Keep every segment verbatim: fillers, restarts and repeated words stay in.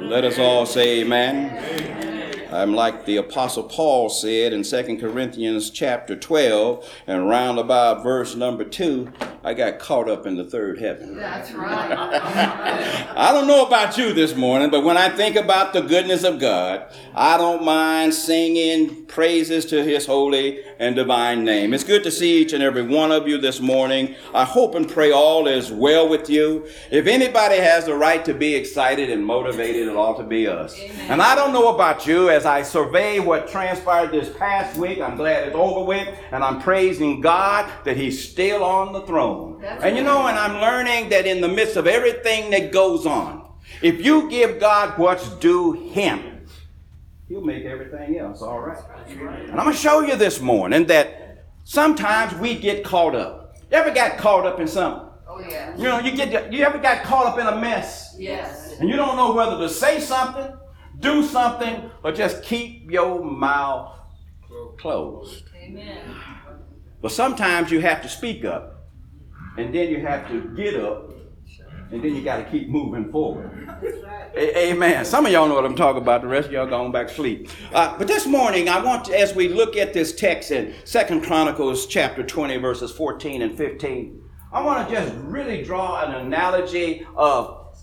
Let us all say amen. I'm like the Apostle Paul said in Second Corinthians chapter twelve, and round about verse number two, I got caught up in the third heaven. That's right. I don't know about you this morning, but when I think about the goodness of God, I don't mind singing praises to his holy and divine name. It's good to see each and every one of you this morning. I hope and pray all is well with you. If anybody has the right to be excited and motivated, it ought to be us. Amen. And I don't know about you, as I survey what transpired this past week, I'm glad it's over with, and I'm praising God that he's still on the throne. That's and you know, and I'm learning that in the midst of everything that goes on, if you give God what's due him, he'll make everything else all right. And I'm going to show you this morning that sometimes we get caught up. You ever got caught up in something? Oh, yeah. You know, you get you ever got caught up in a mess? Yes. And you don't know whether to say something, do something, or just keep your mouth closed. Amen. But sometimes you have to speak up. And then you have to get up, and then you got to keep moving forward. A- Amen. Some of y'all know what I'm talking about. The rest of y'all going back to sleep. Uh, but this morning, I want to, as we look at this text in Second Chronicles chapter twenty, verses fourteen and fifteen, I want to just really draw an analogy of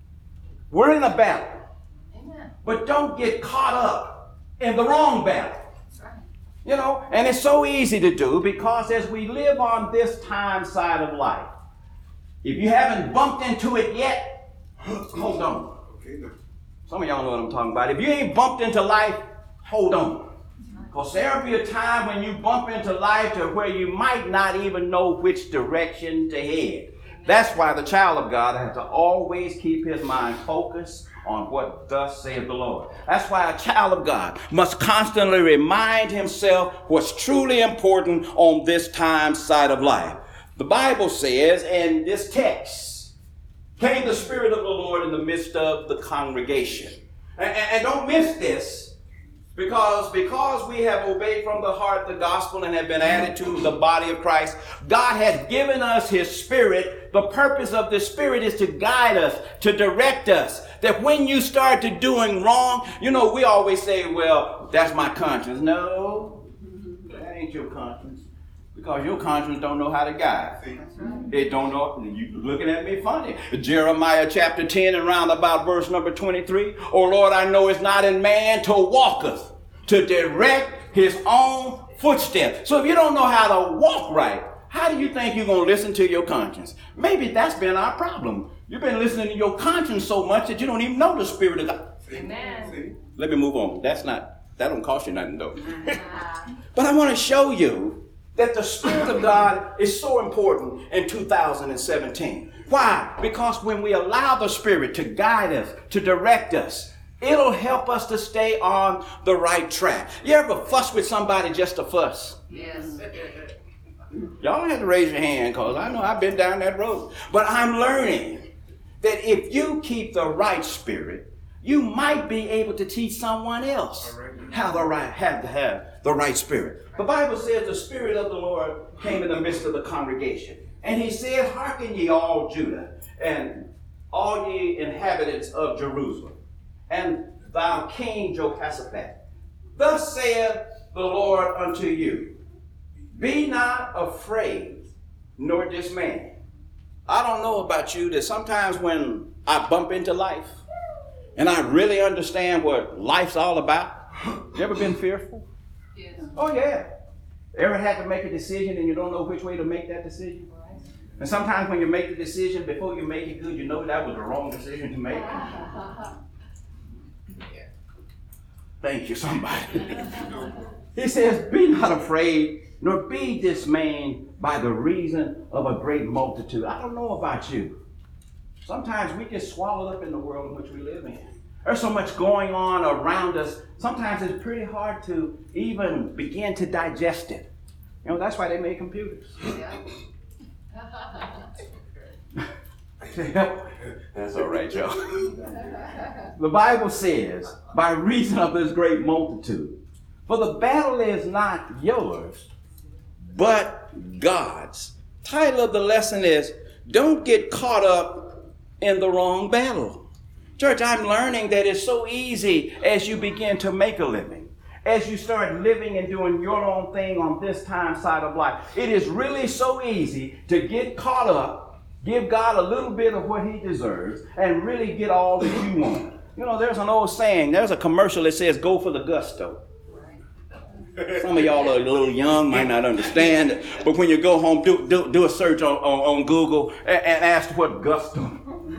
we're in a battle, Amen. But don't get caught up in the wrong battle. You know, and it's so easy to do because as we live on this time side of life, if you haven't bumped into it yet, hold on. Some of y'all know what I'm talking about. If you ain't bumped into life, hold on. Because there'll be a time when you bump into life to where you might not even know which direction to head. That's why the child of God has to always keep his mind focused on what thus saith the Lord. That's why a child of God must constantly remind himself what's truly important on this time side of life. The Bible says in this text, came the Spirit of the Lord in the midst of the congregation. And, and, and don't miss this. Because, because we have obeyed from the heart the gospel and have been added to the body of Christ, God has given us his Spirit. The purpose of the Spirit is to guide us, to direct us. That when you start to doing wrong, you know, we always say, well, that's my conscience. No, that ain't your conscience. Because your conscience don't know how to guide. It don't know. You looking at me funny. Jeremiah chapter ten and round about verse number twenty-three. Oh Lord, I know it's not in man to walketh, to direct his own footsteps. So if you don't know how to walk right, how do you think you're going to listen to your conscience? Maybe that's been our problem. You've been listening to your conscience so much that you don't even know the Spirit of God. Amen. Let me move on. That's not, that don't cost you nothing though. But I want to show you that the Spirit of God is so important in two thousand seventeen. Why? Because when we allow the Spirit to guide us, to direct us, it'll help us to stay on the right track. You ever fuss with somebody just to fuss? Yes. Y'all don't have to raise your hand because I know I've been down that road. But I'm learning that if you keep the right spirit, you might be able to teach someone else how to right, have to have the right spirit. The Bible says the Spirit of the Lord came in the midst of the congregation. And he said, hearken ye all Judah, and all ye inhabitants of Jerusalem, and thou King Jehoshaphat. Thus saith the Lord unto you, be not afraid nor dismayed. I don't know about you, that sometimes when I bump into life and I really understand what life's all about, you ever been fearful? Yes. Oh yeah. Ever had to make a decision and you don't know which way to make that decision? Right. And sometimes when you make the decision, before you make it good, you know that was the wrong decision to make. Yeah. Thank you, somebody. He says, be not afraid, nor be dismayed by the reason of a great multitude. I don't know about you. Sometimes we get swallowed up in the world in which we live in. There's so much going on around us. Sometimes it's pretty hard to even begin to digest it. You know, that's why they made computers. Yeah. That's all right, Joe. The Bible says, by reason of this great multitude, for the battle is not yours, but God's. Title of the lesson is, don't get caught up in the wrong battle. Church, I'm learning that it's so easy as you begin to make a living, as you start living and doing your own thing on this time side of life. It is really so easy to get caught up, give God a little bit of what he deserves, and really get all that you want. You know, there's an old saying, there's a commercial that says, go for the gusto. Some of y'all are a little young, might not understand it, but when you go home, do, do, do a search on, on, on Google and, and ask what gusto.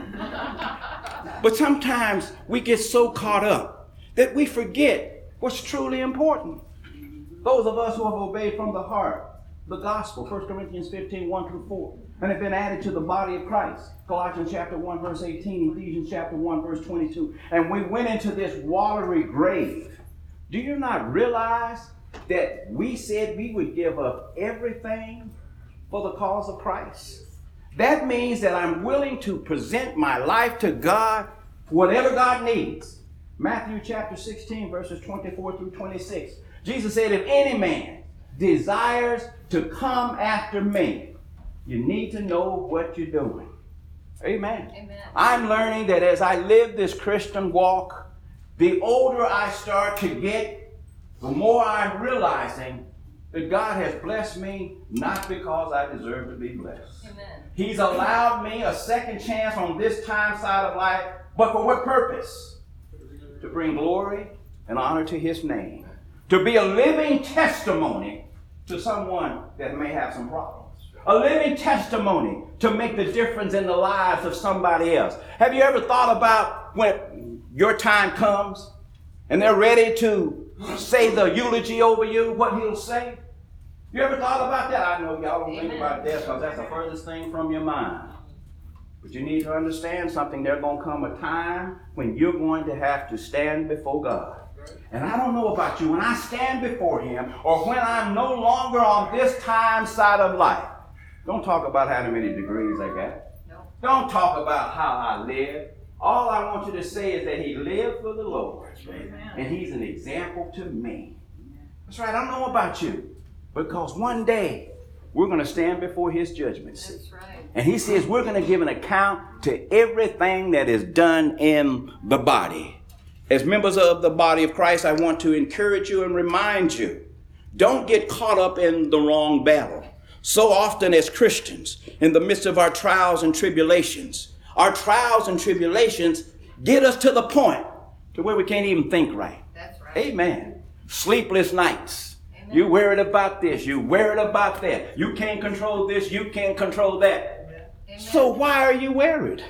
But sometimes we get so caught up that we forget what's truly important. Those of us who have obeyed from the heart the gospel, First Corinthians fifteen, one through four, and have been added to the body of Christ, Colossians chapter one, verse eighteen, Ephesians chapter one, verse twenty-two, and we went into this watery grave. Do you not realize that we said we would give up everything for the cause of Christ? That means that I'm willing to present my life to God, whatever God needs. Matthew chapter sixteen, verses twenty-four through twenty-six. Jesus said, if any man desires to come after me, you need to know what you're doing. Amen. Amen. I'm learning that as I live this Christian walk, the older I start to get, the more I'm realizing that God has blessed me not because I deserve to be blessed. Amen. He's allowed me a second chance on this time side of life, but for what purpose? To bring glory and honor to his name. To be a living testimony to someone that may have some problems. A living testimony to make the difference in the lives of somebody else. Have you ever thought about when your time comes and they're ready to say the eulogy over you, what he'll say? You ever thought about that? I know y'all don't think about death because that's the furthest thing from your mind. But you need to understand something. There's going to come a time when you're going to have to stand before God. And I don't know about you. When I stand before him, or when I'm no longer on this time side of life, don't talk about how many degrees I got. No. Don't talk about how I live. All I want you to say is that he lived for the Lord. Amen. And he's an example to me. That's right. I don't know about you. Because one day, we're going to stand before his judgment seat. That's right. And he says we're going to give an account to everything that is done in the body. As members of the body of Christ, I want to encourage you and remind you, don't get caught up in the wrong battle. So often as Christians, in the midst of our trials and tribulations, our trials and tribulations get us to the point to where we can't even think right. That's right. Amen. Sleepless nights. Amen. You worried about this. You worried about that. You can't control this. You can't control that. Amen. So why are you worried?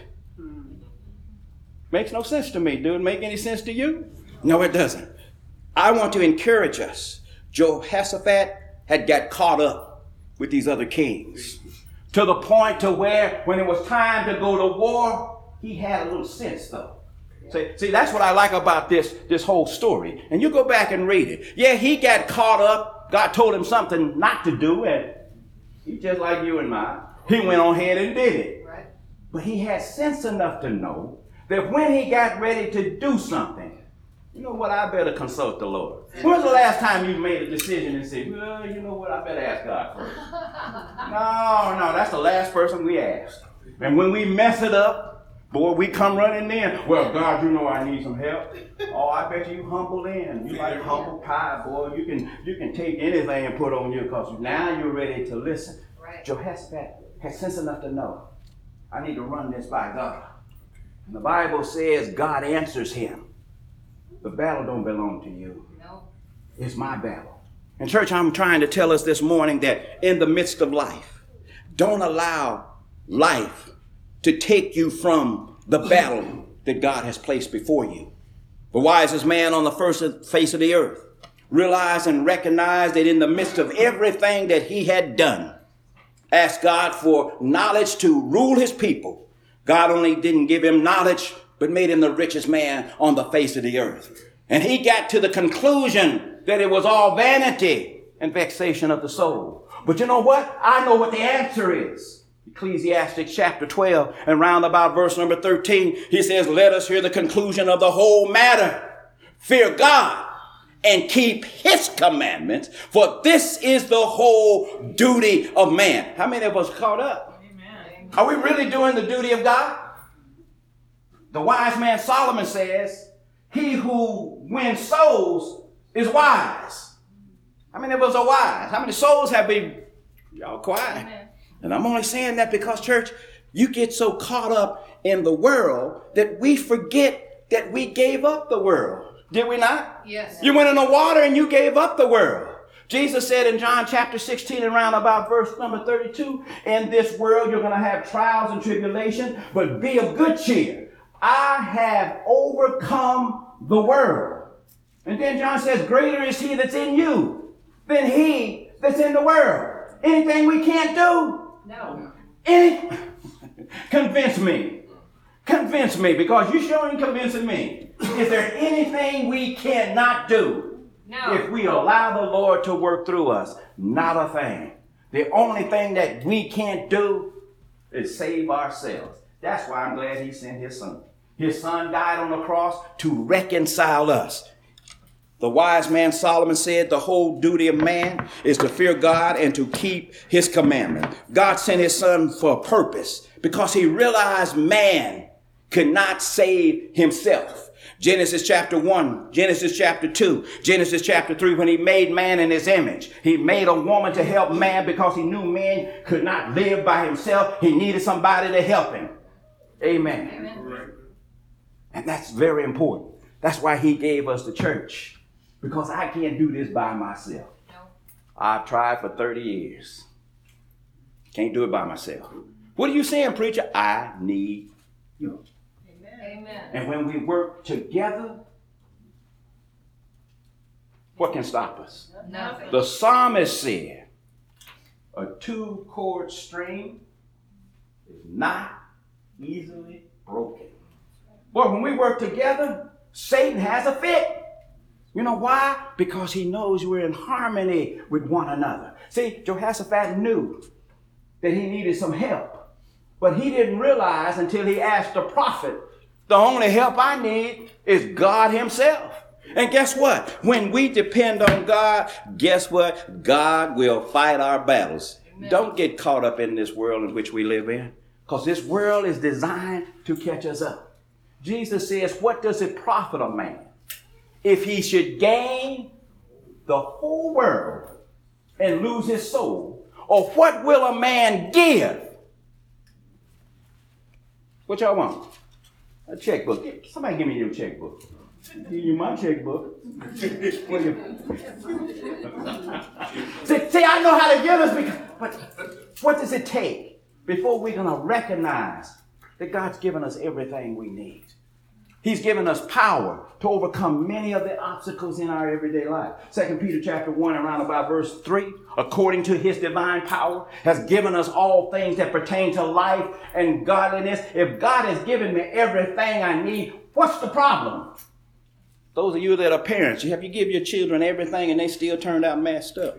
Makes no sense to me. Do it make any sense to you? No, it doesn't. I want to encourage us. Jehoshaphat had got caught up with these other kings to the point to where when it was time to go to war, he had a little sense though. See, see, that's what I like about this, this whole story. And you go back and read it. Yeah, he got caught up. God told him something not to do, and he just like you and mine. He went on ahead and did it. Right. But he had sense enough to know that when he got ready to do something, you know what, I better consult the Lord. When was the last time you made a decision and said, well, you know what, I better ask God first? No, no, that's the last person we ask. And when we mess it up, boy, we come running in. Well, God, you know I need some help. Oh, I bet you humble in. You like humble pie, boy. You can you can take anything and put on you because now you're ready to listen. Right. Jehoshaphat had sense enough to know, I need to run this by God. And the Bible says God answers him. The battle don't belong to you. No. It's my battle. And church, I'm trying to tell us this morning that in the midst of life, don't allow life to take you from the battle that God has placed before you. The wisest man on the first face of the earth realized and recognized that in the midst of everything that he had done, asked God for knowledge to rule his people. God only didn't give him knowledge, but made him the richest man on the face of the earth. And he got to the conclusion that it was all vanity and vexation of the soul. But you know what? I know what the answer is. Ecclesiastes chapter twelve and round about verse number thirteen, he says, let us hear the conclusion of the whole matter. Fear God and keep his commandments, for this is the whole duty of man. How many of us caught up? Amen. Are we really doing the duty of God? The wise man Solomon says, he who wins souls is wise. How many of us are wise? How many souls have been, y'all quiet? Amen. And I'm only saying that because, church, you get so caught up in the world that we forget that we gave up the world. Did we not? Yes. You went in the water and you gave up the world. Jesus said in John chapter sixteen, around about verse number thirty-two, in this world you're going to have trials and tribulation, but be of good cheer. I have overcome the world. And then John says, greater is he that's in you than he that's in the world. Anything we can't do? No. Any? Convince me. Convince me, because you sure ain't convincing me. Is there anything we cannot do? No. If we allow the Lord to work through us? Not a thing. The only thing that we can't do is save ourselves. That's why I'm glad he sent his son. His son died on the cross to reconcile us. The wise man Solomon said the whole duty of man is to fear God and to keep his commandment. God sent his son for a purpose because he realized man could not save himself. Genesis chapter one, Genesis chapter two, Genesis chapter three, when he made man in his image, he made a woman to help man because he knew man could not live by himself. He needed somebody to help him. Amen. Amen. And that's very important. That's why he gave us the church. Because I can't do this by myself. No. I've tried for thirty years. Can't do it by myself. What are you saying, preacher? I need you. Amen. And when we work together, what can stop us? Nothing. The psalmist said, a two-chord string is not easily broken. But when we work together, Satan has a fit. You know why? Because he knows we're in harmony with one another. See, Jehoshaphat knew that he needed some help. But he didn't realize until he asked the prophet, the only help I need is God himself. And guess what? When we depend on God, guess what? God will fight our battles. Amen. Don't get caught up in this world in which we live in, because this world is designed to catch us up. Jesus says, what does it profit a man if he should gain the whole world and lose his soul? Or what will a man give? What y'all want? A checkbook. Somebody give me your checkbook. Give you my checkbook. What you... see, see, I know how to give us, because, but what does it take before we're going to recognize that God's given us everything we need? He's given us power to overcome many of the obstacles in our everyday life. Second Peter chapter one, around about verse three, according to his divine power, has given us all things that pertain to life and godliness. If God has given me everything I need, what's the problem? Those of you that are parents, have you give your children everything and they still turned out messed up?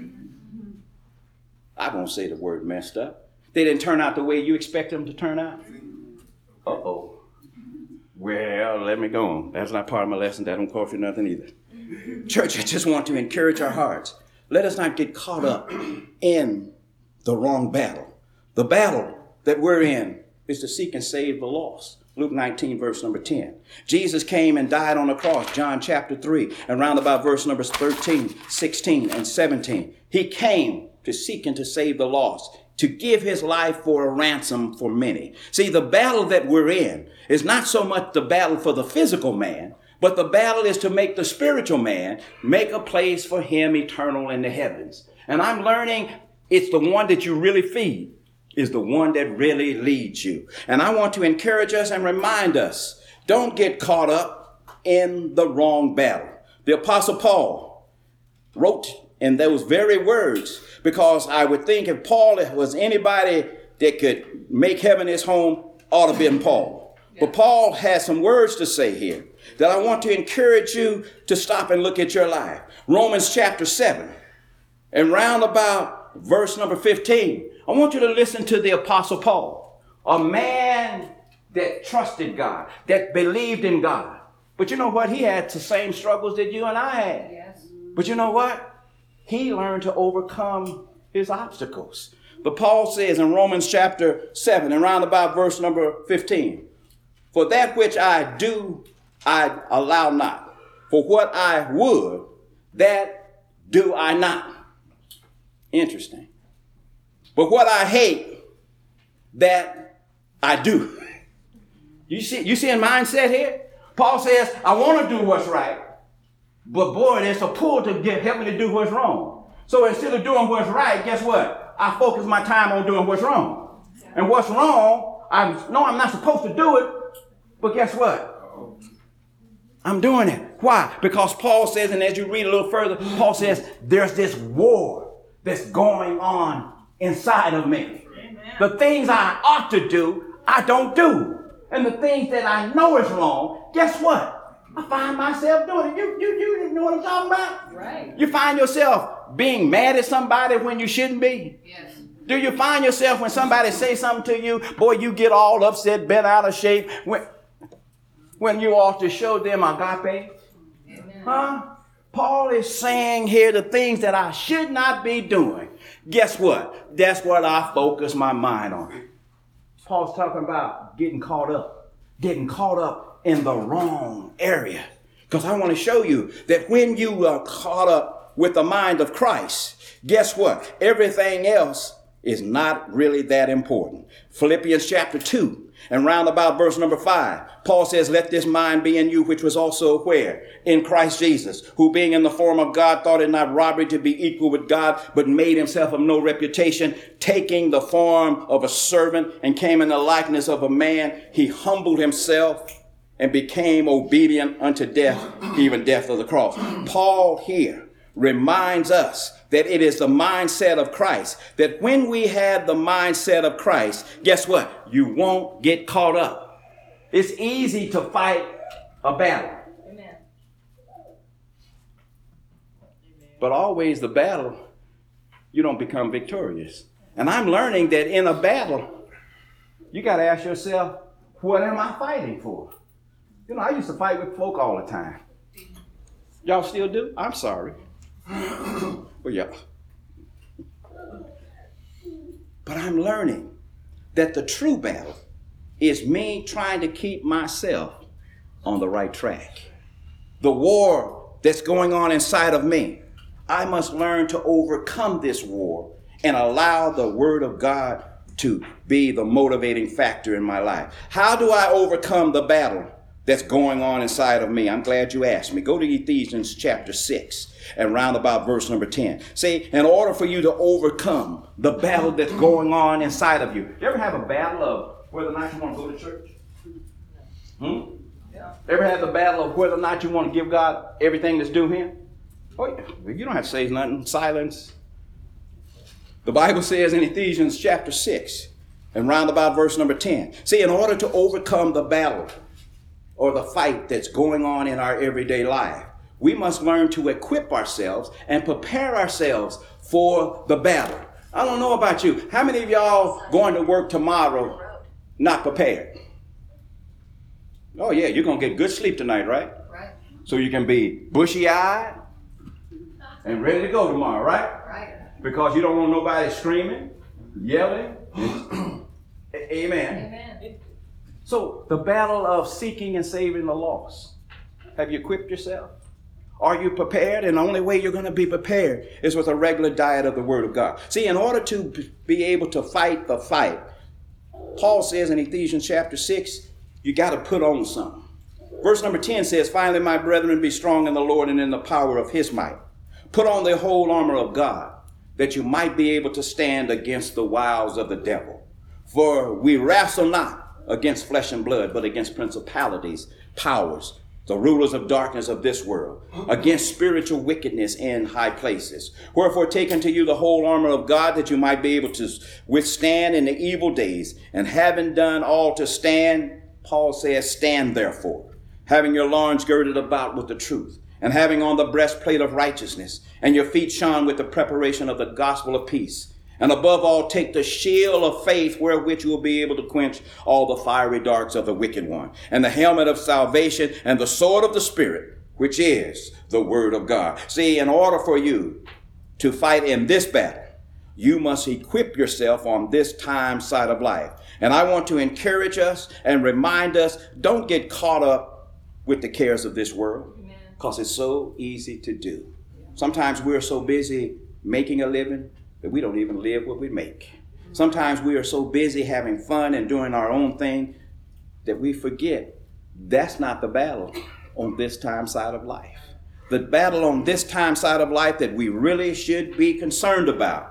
I won't say the word messed up. They didn't turn out the way you expect them to turn out. Uh-oh. Well, let me go on. That's not part of my lesson. That don't cost you nothing either. Church, I just want to encourage our hearts. Let us not get caught up in the wrong battle. The battle that we're in is to seek and save the lost. Luke nineteen, verse number ten. Jesus came and died on the cross, John chapter three, and round about verse numbers thirteen, sixteen, and seventeen. He came to seek and to save the lost, to give his life for a ransom for many. See, the battle that we're in is not so much the battle for the physical man, but the battle is to make the spiritual man make a place for him eternal in the heavens. And I'm learning it's the one that you really feed is the one that really leads you. And I want to encourage us and remind us, don't get caught up in the wrong battle. The Apostle Paul wrote in those very words, because I would think if Paul was anybody that could make heaven his home, ought to have been Paul. But Paul has some words to say here that I want to encourage you to stop and look at your life. Romans chapter seven, and round about verse number fifteen, I want you to listen to the Apostle Paul, a man that trusted God, that believed in God. But you know what? He had the same struggles that you and I had. Yes. But you know what? He learned to overcome his obstacles. But Paul says in Romans chapter seven, and round about verse number fifteen, For that which I do, I allow not. For what I would, that do I not. Interesting. But what I hate, that I do. You see, you see a mindset here? Paul says, I want to do what's right, but boy, there's a pull to get help me to do what's wrong. So instead of doing what's right, guess what? I focus my time on doing what's wrong. And what's wrong, I know I'm not supposed to do it, but guess what? I'm doing it. Why? Because Paul says, and as you read a little further, Paul says, there's this war that's going on inside of me. Amen. The things I ought to do, I don't do. And the things that I know is wrong, guess what? I find myself doing it. You, you, you know what I'm talking about? Right. You find yourself being mad at somebody when you shouldn't be? Yes. Do you find yourself when somebody says something to you, boy, you get all upset, bent out of shape, when, when you ought to show them agape? Amen. Huh? Paul is saying here the things that I should not be doing. Guess what? That's what I focus my mind on. Paul's talking about getting caught up, getting caught up in the wrong area. Because I want to show you that when you are caught up with the mind of Christ, guess what? Everything else is not really that important. Philippians chapter two and round about verse number five, Paul says, let this mind be in you, which was also where? In Christ Jesus, who being in the form of God, thought it not robbery to be equal with God, but made himself of no reputation, taking the form of a servant and came in the likeness of a man. He humbled himself and became obedient unto death, even death of the cross. Paul here reminds us that it is the mindset of Christ, that when we have the mindset of Christ, guess what? You won't get caught up. It's easy to fight a battle. Amen. But always the battle, you don't become victorious. And I'm learning that in a battle, you got to ask yourself, what am I fighting for? You know, I used to fight with folk all the time. Y'all still do? I'm sorry. Well, yeah. But I'm learning that the true battle is me trying to keep myself on the right track. The war that's going on inside of me, I must learn to overcome this war and allow the Word of God to be the motivating factor in my life. How do I overcome the battle that's going on inside of me? I'm glad you asked me. Go to Ephesians chapter six and round about verse number ten. See, in order for you to overcome the battle that's going on inside of you. You ever have a battle of whether or not you want to go to church? Hmm? Yeah. Ever have the battle of whether or not you want to give God everything that's due him? Oh, yeah. You don't have to say nothing. Silence. The Bible says in Ephesians chapter six and round about verse number ten. See, in order to overcome the battle or the fight that's going on in our everyday life, we must learn to equip ourselves and prepare ourselves for the battle. I don't know about you. How many of y'all going to work tomorrow not prepared? Oh, yeah, you're going to get good sleep tonight, right? Right. So you can be bushy-eyed and ready to go tomorrow, right? Right. Because you don't want nobody screaming, yelling. Amen. Amen. So the battle of seeking and saving the lost. Have you equipped yourself? Are you prepared? And the only way you're going to be prepared is with a regular diet of the Word of God. See, in order to be able to fight the fight, Paul says in Ephesians chapter six, you got to put on something. Verse number ten says, finally, my brethren, be strong in the Lord and in the power of his might. Put on the whole armor of God, that you might be able to stand against the wiles of the devil. For we wrestle not against flesh and blood, but against principalities, powers, the rulers of darkness of this world, against spiritual wickedness in high places. Wherefore take unto you the whole armor of God, that you might be able to withstand in the evil days. And having done all to stand, Paul says, stand therefore, having your loins girded about with the truth, and having on the breastplate of righteousness, and your feet shod with the preparation of the gospel of peace. And above all, take the shield of faith, wherewith you will be able to quench all the fiery darts of the wicked one, and the helmet of salvation, and the sword of the Spirit, which is the Word of God. See, in order for you to fight in this battle, you must equip yourself on this time side of life. And I want to encourage us and remind us, don't get caught up with the cares of this world, because it's so easy to do. Sometimes we're so busy making a living that we don't even live what we make. Sometimes we are so busy having fun and doing our own thing that we forget that's not the battle on this time side of life. The battle on this time side of life that we really should be concerned about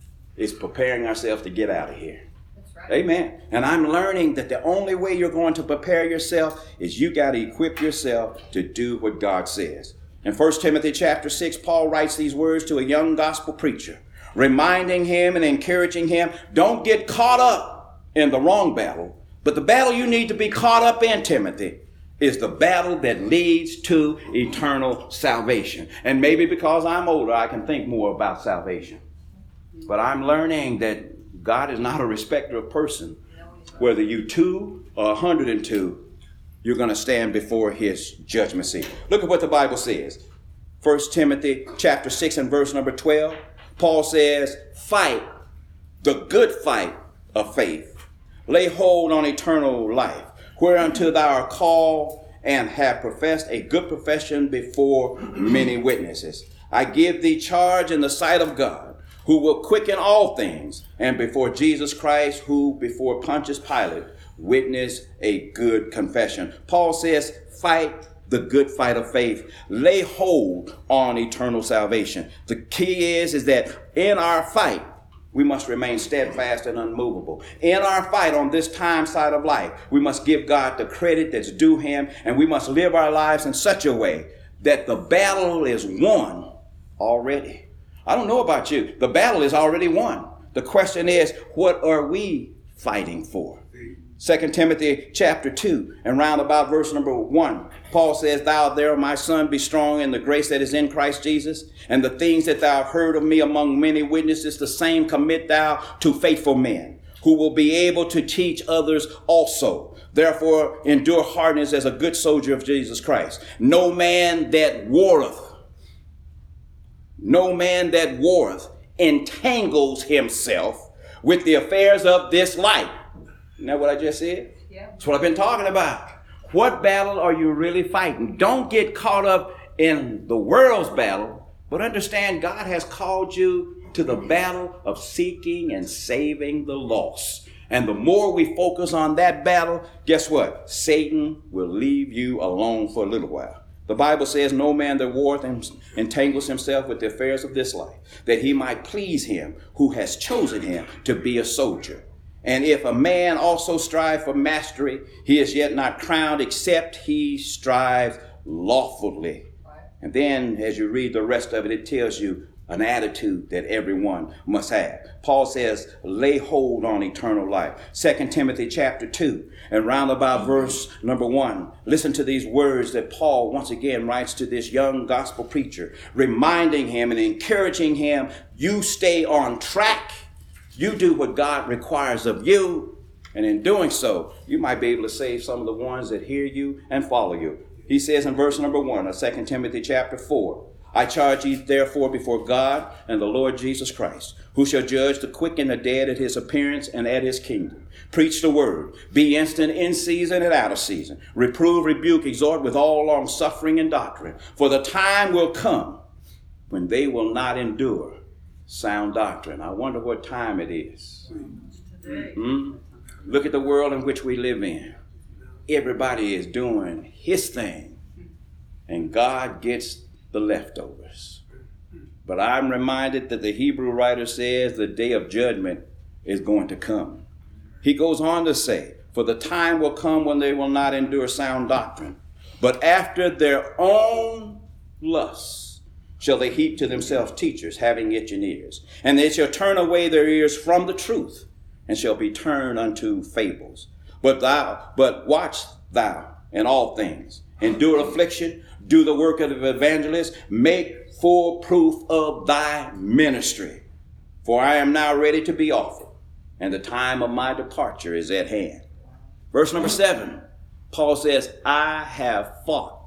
is preparing ourselves to get out of here. That's right. Amen. And I'm learning that the only way you're going to prepare yourself is you got to equip yourself to do what God says. In First Timothy chapter six, Paul writes these words to a young gospel preacher, reminding him and encouraging him, don't get caught up in the wrong battle, but the battle you need to be caught up in, Timothy, is the battle that leads to eternal salvation. And maybe because I'm older, I can think more about salvation. But I'm learning that God is not a respecter of person. Whether you two or a hundred and two, you're going to stand before his judgment seat. Look at what the Bible says. First Timothy chapter six and verse number twelve. Paul says, fight the good fight of faith. Lay hold on eternal life, whereunto thou art called and have professed a good profession before many witnesses. I give thee charge in the sight of God, who will quicken all things, and before Jesus Christ, who before Pontius Pilate witnessed a good confession. Paul says, fight the good fight of faith. Lay hold on eternal salvation. The key is, is that in our fight, we must remain steadfast and unmovable. In our fight on this time side of life, we must give God the credit that's due him, and we must live our lives in such a way that the battle is won already. I don't know about you. The battle is already won. The question is, what are we fighting for? Second Timothy chapter two and round about verse number one, Paul says, thou there, my son, be strong in the grace that is in Christ Jesus, and the things that thou have heard of me among many witnesses, the same commit thou to faithful men, who will be able to teach others also. Therefore, endure hardness as a good soldier of Jesus Christ. No man that warreth, no man that warreth entangles himself with the affairs of this life. Isn't that what I just said? Yeah. That's what I've been talking about. What battle are you really fighting? Don't get caught up in the world's battle, but understand God has called you to the battle of seeking and saving the lost. And the more we focus on that battle, guess what? Satan will leave you alone for a little while. The Bible says, no man that warreth entangles himself with the affairs of this life, that he might please him who has chosen him to be a soldier. And if a man also strive for mastery, he is yet not crowned, except he strive lawfully. And then as you read the rest of it, it tells you an attitude that everyone must have. Paul says, lay hold on eternal life. Second Timothy chapter two and round about verse number one. Listen to these words that Paul once again writes to this young gospel preacher, reminding him and encouraging him, you stay on track. You do what God requires of you. And in doing so, you might be able to save some of the ones that hear you and follow you. He says in verse number one of Second Timothy chapter four, I charge you therefore before God and the Lord Jesus Christ, who shall judge the quick and the dead at his appearance and at his kingdom. Preach the word. Be instant in season and out of season. Reprove, rebuke, exhort with all long suffering and doctrine. For the time will come when they will not endure sound doctrine. I wonder what time it is. Mm-hmm. Look at the world in which we live in. Everybody is doing his thing, and God gets the leftovers. But I'm reminded that the Hebrew writer says the day of judgment is going to come. He goes on to say, for the time will come when they will not endure sound doctrine, but after their own lusts shall they heap to themselves teachers having itching ears, and they shall turn away their ears from the truth, and shall be turned unto fables. But thou, but watch thou in all things, endure affliction, do the work of the evangelist, make full proof of thy ministry. For I am now ready to be offered, and the time of my departure is at hand. Verse number seven, Paul says, I have fought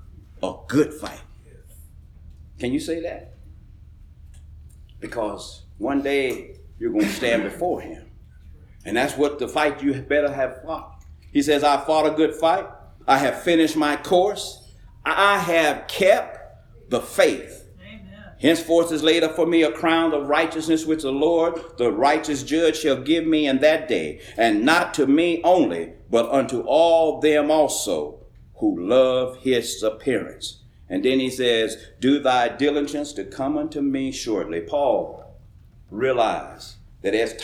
a good fight. Can you say that? Because one day you're going to stand before him. And that's what the fight you better have fought. He says, I fought a good fight. I have finished my course. I have kept the faith. Amen. Henceforth is laid up for me a crown of righteousness, which the Lord, the righteous judge, shall give me in that day. And not to me only, but unto all them also who love his appearance. And then he says, do thy diligence to come unto me shortly. Paul realized that as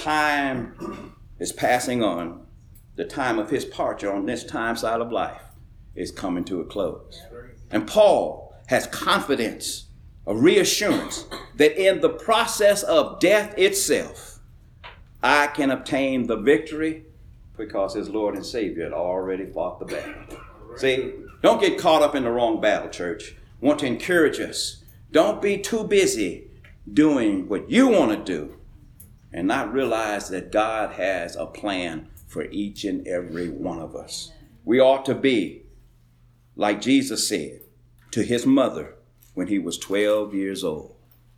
time is passing on, the time of his departure on this time side of life is coming to a close. And Paul has confidence, a reassurance that in the process of death itself, I can obtain the victory because his Lord and Savior had already fought the battle. See, don't get caught up in the wrong battle, church. I want to encourage us. Don't be too busy doing what you want to do and not realize that God has a plan for each and every one of us. We ought to be, like Jesus said to his mother when he was twelve years old.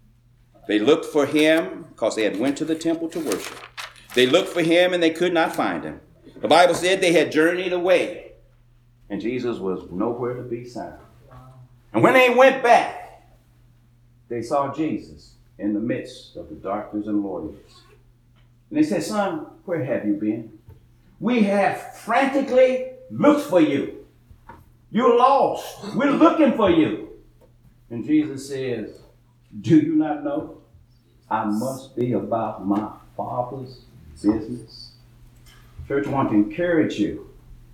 They looked for him because they had went to the temple to worship. They looked for him and they could not find him. The Bible said they had journeyed away and Jesus was nowhere to be found. And when they went back, they saw Jesus in the midst of the darkness and loneliness. And they said, son, where have you been? We have frantically looked for you. You're lost. We're looking for you. And Jesus says, do you not know I must be about my Father's business? Church, I want to encourage you.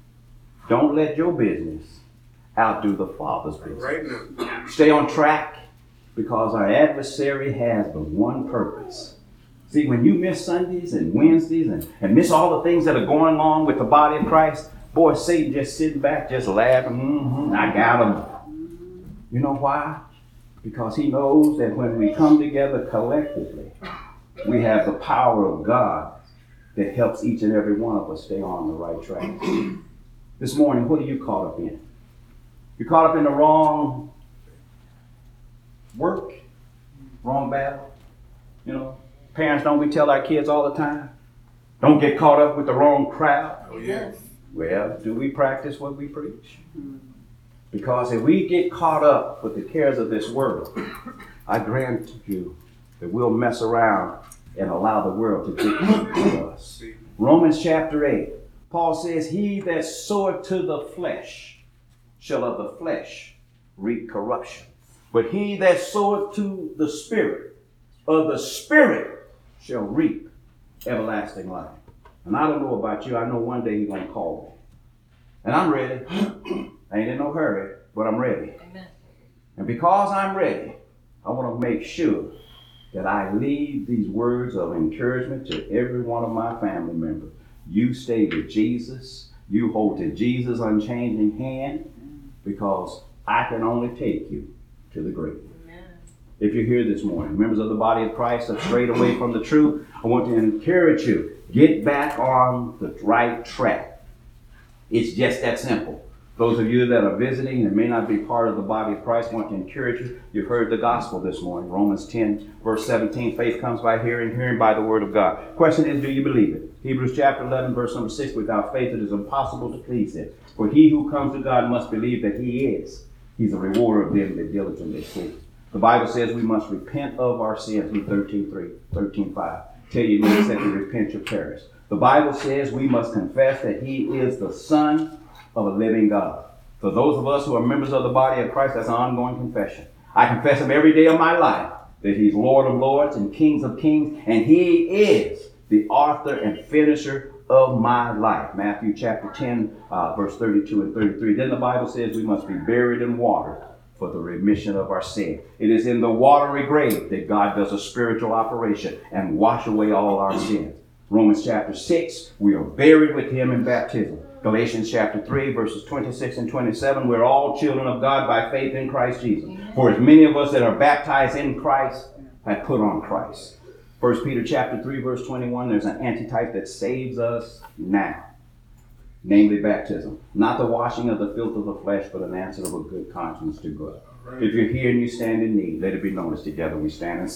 Don't let your business outdo the Father's business. Right now. Stay on track because our adversary has but one purpose. See, when you miss Sundays and Wednesdays and, and miss all the things that are going on with the body of Christ, boy, Satan just sitting back, just laughing. Mm-hmm, I got him. You know why? Because he knows that when we come together collectively, we have the power of God that helps each and every one of us stay on the right track. This morning, what are you caught up in? You're caught up in the wrong work, wrong battle. You know, parents, don't we tell our kids all the time? Don't get caught up with the wrong crowd. Oh, yes. Well, do we practice what we preach? Because if we get caught up with the cares of this world, I grant you that we'll mess around and allow the world to dictate to us. Romans chapter eight, Paul says, he that soweth to the flesh shall of the flesh reap corruption. But he that soweth to the Spirit, of the Spirit shall reap everlasting life. And I don't know about you, I know one day he's going to call me. And I'm ready. I ain't in no hurry, but I'm ready. Amen. And because I'm ready, I want to make sure that I leave these words of encouragement to every one of my family members. You stay with Jesus. You hold to Jesus' unchanging hand, because I can only take you to the grave. Amen. If you're here this morning, members of the body of Christ have strayed away from the truth, I want to encourage you, get back on the right track. It's just that simple. Those of you that are visiting and may not be part of the body of Christ, I want to encourage you. You've heard the gospel this morning. Romans ten, verse seventeen, faith comes by hearing, hearing by the word of God. Question is, do you believe it? Hebrews chapter eleven, verse number six, without faith it is impossible to please him. For he who comes to God must believe that he is. He's a rewarder of them that diligently seek. The Bible says we must repent of our sins, Luke thirteen, three, thirteen, five. Tell you next that you repent your perish. The Bible says we must confess that he is the Son of a living God. For those of us who are members of the body of Christ, that's an ongoing confession. I confess him every day of my life, that he's Lord of lords and Kings of kings, and he is the author and finisher of my life. Matthew chapter ten, uh, verse thirty-two and thirty-three. Then the Bible says we must be buried in water for the remission of our sin. It is in the watery grave that God does a spiritual operation and wash away all our sins. Romans chapter six, we are buried with him in baptism. Galatians chapter three, verses twenty-six and twenty-seven, we're all children of God by faith in Christ Jesus. For as many of us that are baptized in Christ have put on Christ. First Peter chapter three, verse twenty-one, there's an antitype that saves us now. Namely baptism. Not the washing of the filth of the flesh, but an answer of a good conscience to God. If you're here and you stand in need, let it be noticed together. We stand and sing.